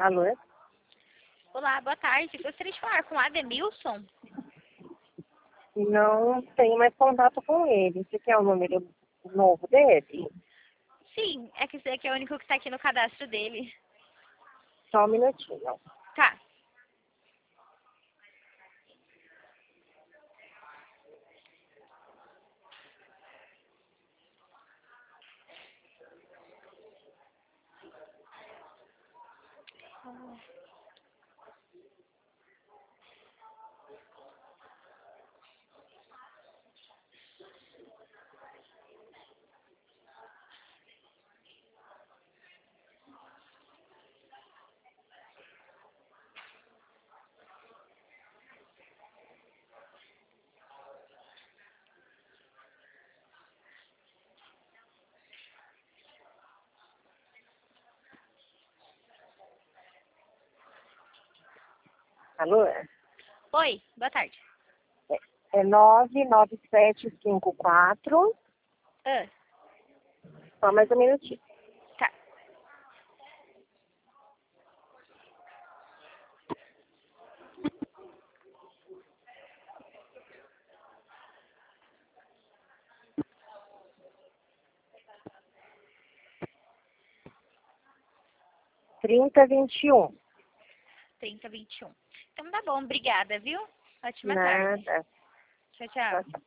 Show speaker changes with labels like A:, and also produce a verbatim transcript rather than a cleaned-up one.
A: Alô?
B: Olá, boa tarde. Gostaria de falar com o Ademilson.
A: Não tenho mais contato com ele. Você quer o número novo dele?
B: Sim, é que esse aqui é o único que está aqui no cadastro dele.
A: Só um minutinho.
B: Tá.
A: Alô?
B: Oi, boa tarde.
A: É nove nove sete cinco quatro.
B: Ah,
A: Só mais um minutinho.
B: tá.
A: trinta vinte e um.
B: trinta, vinte e um. Então tá bom, obrigada, viu? Ótima tarde.
A: Nada.
B: Tchau, tchau.
A: Tchau, tchau.